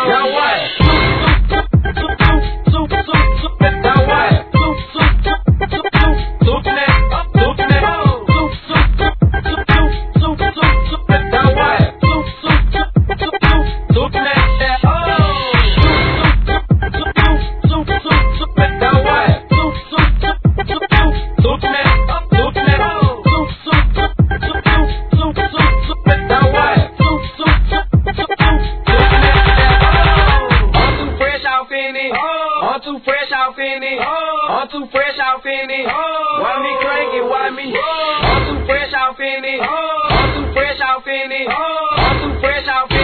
Now what? I'm too fresh off in it. I'm too fresh off in it. Why me cranky? Why me? I'm too fresh off in it. I'm too fresh off in it. I'm too fresh off in it.